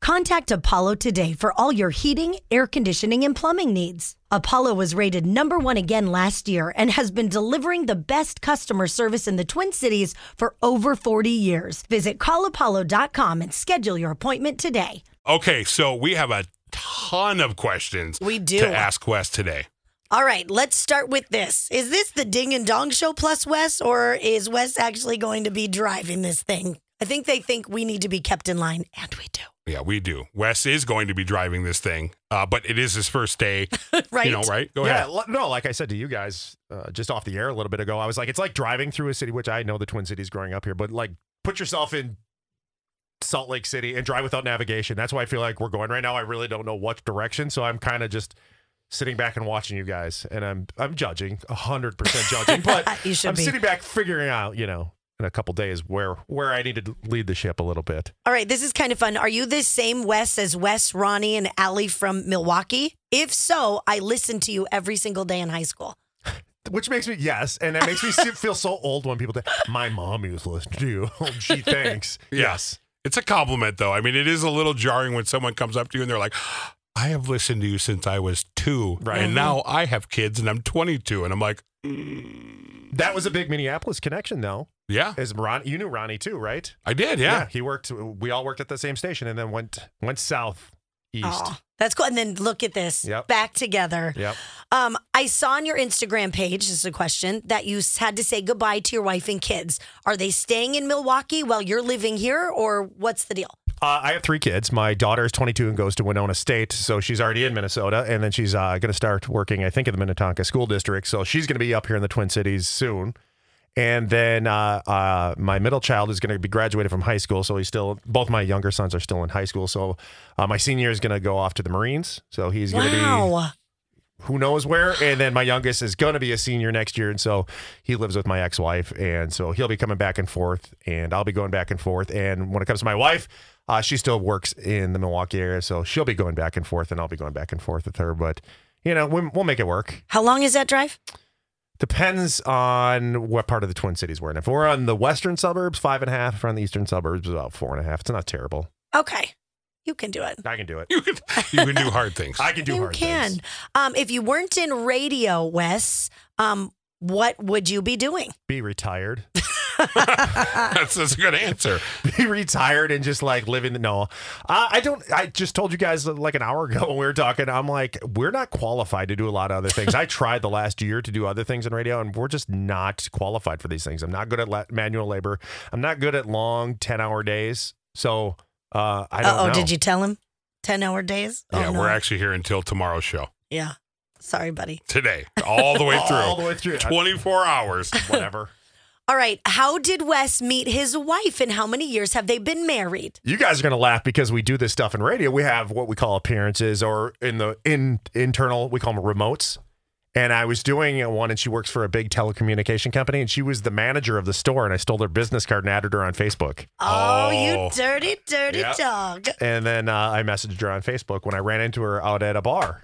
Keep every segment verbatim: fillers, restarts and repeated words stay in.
Contact Apollo today for all your heating, air conditioning, and plumbing needs. Apollo was rated number one again last year and has been delivering the best customer service in the Twin Cities for over forty years. Visit call apollo dot com and schedule your appointment today. Okay, so we have a ton of questions We do. to ask Wes today. All right, let's start with this. Is this the Ding and Dong show plus Wes, or is Wes actually going to be driving this thing? I think they think we need to be kept in line, and we do. Yeah, we do. Wes is going to be driving this thing, uh, but it is his first day. Right. You know, right? Go yeah, ahead. l- no, like I said to you guys uh, just off the air a little bit ago, I was like, it's like driving through a city, which I know the Twin Cities growing up here, but like put yourself in Salt Lake City and drive without navigation. That's why I feel like we're going right now. I really don't know what direction, so I'm kind of just sitting back and watching you guys, and I'm I'm judging, one hundred percent judging, but You should I'm be. sitting back figuring out, you know, in a couple days where where I need to lead the ship a little bit. All right, this is kind of fun. Are you the same Wes as Wes, Ronnie, and Allie from Milwaukee? If so, I listened to you every single day in high school. Which makes me, yes, and that makes me se- feel so old when people say, my mom used to listen to you. Oh, gee, thanks. Yes. It's a compliment, though. I mean, it is a little jarring when someone comes up to you and they're like, I have listened to you since I was two, Right. and now I have kids and I'm twenty-two. And I'm like, mm, That was a big Minneapolis connection, though. yeah, Is Ron? You knew Ronnie too, right? I did. Yeah. He worked. We all worked at the same station, and then went went south, east. Oh, that's cool. And then look at this. Yep. Back together. Yep. Um, I saw on your Instagram page, this is a question, that you s- had to say goodbye to your wife and kids. Are they staying in Milwaukee while you're living here, or what's the deal? Uh, I have three kids. My daughter is twenty-two and goes to Winona State, so she's already in Minnesota, and then she's uh, going to start working, I think, in the Minnetonka School District. So she's going to be up here in the Twin Cities soon. And then uh, uh, my middle child is going to be graduated from high school, so he's still. Both my younger sons are still in high school. So uh, my senior is going to go off to the Marines. So he's going to be Wow. who knows where. And then my youngest is going to be a senior next year. And so he lives with my ex-wife. And so he'll be coming back and forth, and I'll be going back and forth. And when it comes to my wife, uh, she still works in the Milwaukee area. So she'll be going back and forth, and I'll be going back and forth with her. But, you know, we, we'll make it work. How long is that drive? Depends on what part of the Twin Cities we're in. If we're on the western suburbs, five and a half. If we're on the eastern suburbs, about four and a half. It's not terrible. Okay. You can do it. I can do it. You can you can do hard things. I can do you hard can. things. Um, if you weren't in radio, Wes, um, what would you be doing? Be retired. that's, that's a good answer. Be retired and just like living the no. I, I don't. I just told you guys like an hour ago when we were talking. I'm like, we're not qualified to do a lot of other things. I tried the last year to do other things in radio, and we're just not qualified for these things. I'm not good at la- manual labor. I'm not good at long ten hour days. So uh, I don't Oh, know. did you tell him? ten hour days? Oh, yeah, no. we're actually here until tomorrow's show. Yeah. Sorry, buddy. Today, all the way through. all the way through? twenty-four hours. Whatever. All right. How did Wes meet his wife, and how many years have they been married? You guys are gonna laugh because we do this stuff in radio. We have what we call appearances, or in the in internal, we call them remotes. And I was doing one, and she works for a big telecommunication company, and she was the manager of the store, and I stole her business card and added her on Facebook. Oh, Oh. you dirty, dirty Yep. dog. And then uh, I messaged her on Facebook when I ran into her out at a bar.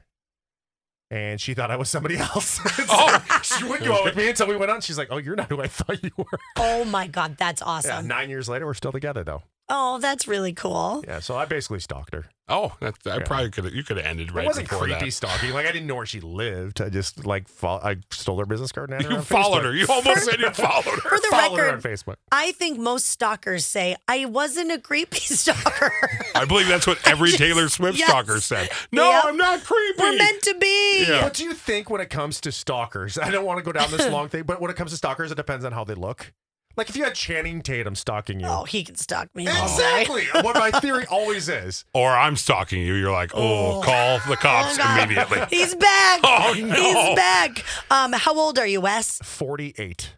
And she thought I was somebody else. Oh. She wouldn't go out with me until we went on. She's like, oh, you're not who I thought you were. Oh, my God. That's Yeah, awesome. nine years later, we're still together, though. Oh, that's really cool. Yeah, so I basically stalked her. Oh, that, I Yeah. probably could have. You could have ended right it wasn't before creepy that. stalking. Like, I didn't know where she lived. I just, like, fo- I stole her business card and added her You on followed Facebook. her. You almost said you followed her. For the Followed her on record, Facebook. I think most stalkers say, I wasn't a creepy stalker. I believe that's what every just- Taylor Swift yes. stalker said. No, Yep. I'm not creepy. We're meant to be. Yeah. What do you think when it comes to stalkers? I don't want to go down this long thing, but when it comes to stalkers, it depends on how they look. Like, if you had Channing Tatum stalking you. Oh, he can stalk me. all day. Exactly. What my theory always is. Or I'm stalking you. You're like, oh, Oh. call the cops Oh, God. immediately. He's back. Oh, no. He's back. Um, how old are you, Wes? forty-eight.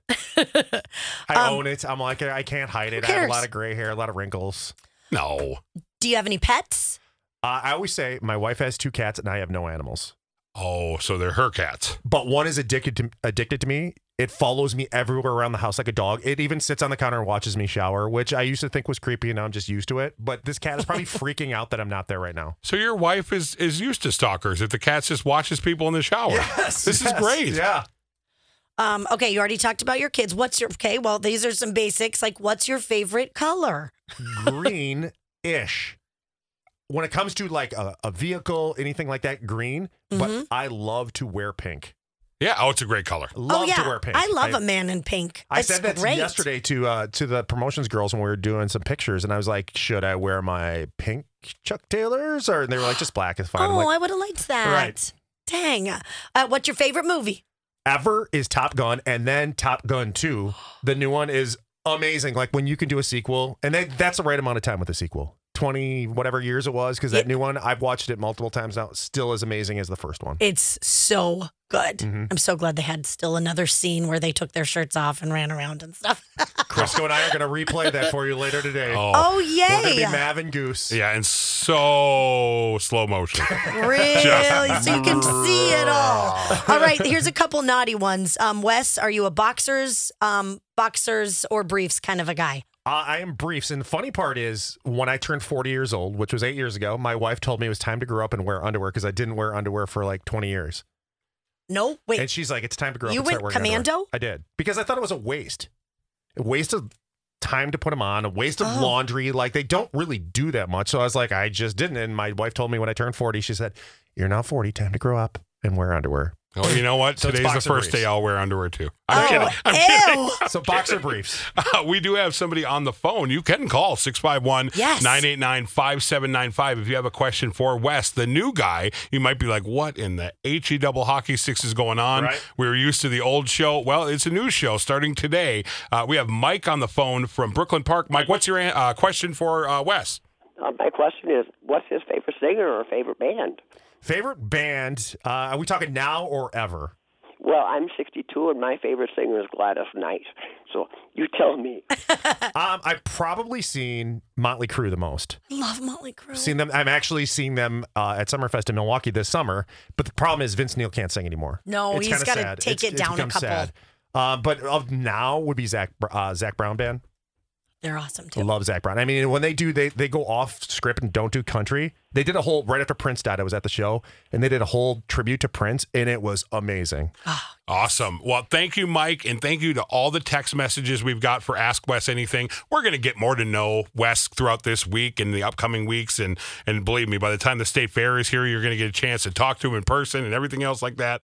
I Um, own it. I'm like, I can't hide it. who I have a cares? lot of gray hair, a lot of wrinkles. No. Do you have any pets? Uh, I always say my wife has two cats and I have no animals. Oh, so they're her cats. But one is addicted to addicted to me. It follows me everywhere around the house like a dog. It even sits on the counter and watches me shower, which I used to think was creepy, and now I'm just used to it. But this cat is probably freaking out that I'm not there right now. So your wife is is used to stalkers. If the cat just watches people in the shower. Yes, This is yes, great. Yeah. Um, okay, you already talked about your kids. What's your okay? Well, these are some basics. Like, what's your favorite color? Green-ish. when it comes to like a, a vehicle, anything like that, green. Mhm. But I love to wear pink. Yeah. Oh, it's a great color. Love oh, yeah. to wear pink. I love a man in pink. I It's said that great. yesterday to uh, to the promotions girls when we were doing some pictures, and I was like, "Should I wear my pink Chuck Taylors?" Or and they were like, "Just black is fine." I'm Oh, like, I would have liked that. Right. Dang. Uh, what's your favorite movie? ever is Top Gun, and then Top Gun two. The new one is amazing. Like when you can do a sequel, and they, that's the right amount of time with a sequel. twenty whatever years it was, because that It- new one, I've watched it multiple times now, still as amazing as the first one. It's so good. Mhm. I'm so glad they had still another scene where they took their shirts off and ran around and stuff. Crisco and I are going to replay that for you later today. Oh, Oh, We're going to be yay. Mav and Goose. yeah. And so slow motion. Really? So you can see it all. All right, here's a couple naughty ones. Um, Wes, are you a boxers, um, boxers or briefs kind of a guy? Uh, I am briefs. And the funny part is, when I turned forty years old, which was eight years ago, my wife told me it was time to grow up and wear underwear because I didn't wear underwear for like twenty years. No? Wait. And she's like, it's time to grow You up and start went wearing commando? underwear. I did. Because I thought it was a waste. A waste of time to put them on, a waste of Oh. laundry. Like, they don't really do that much. So I was like, I just didn't. And my wife told me when I turned forty, she said, you're not forty, time to grow up and wear underwear. Oh, you know what? So it's Today's the boxer first briefs. day I'll wear underwear too. I'm oh, kidding. I'm ew. kidding. So boxer briefs. Uh, we do have somebody on the phone. You can call six five one, Yes. nine eight nine, five seven nine five if you have a question for Wes, the new guy. You might be like, what in the H E double hockey sticks is going on? Right. We were used to the old show. Well, it's a new show starting today. Uh, we have Mike on the phone from Brooklyn Park. Mike, what's your uh, question for uh, Wes? Uh, my question is, what's his favorite singer or favorite band? Favorite band, uh, are we talking now or ever? Well, I'm sixty-two, and my favorite singer is Gladys Knight. So you tell me. Um, I've probably seen Motley Crue the most. Love Motley Crue. Seen them. I'm actually seeing them uh, at Summerfest in Milwaukee this summer. But the problem is Vince Neil can't sing anymore. No, It's he's kinda gotta sad. take It's- it down a become couple. Sad. Uh, but of now would be Zach uh, Zach Brown band. They're awesome I too. love Zach Brown. I mean, when they do, they they go off script and don't do country. They did a whole right after Prince died. I was at the show, and they did a whole tribute to Prince, and it was amazing. Awesome. Well, thank you, Mike, and thank you to all the text messages we've got for Ask Wes Anything. We're going to get more to know Wes throughout this week and the upcoming weeks, and and believe me, by the time the state fair is here, you're going to get a chance to talk to him in person and everything else like that.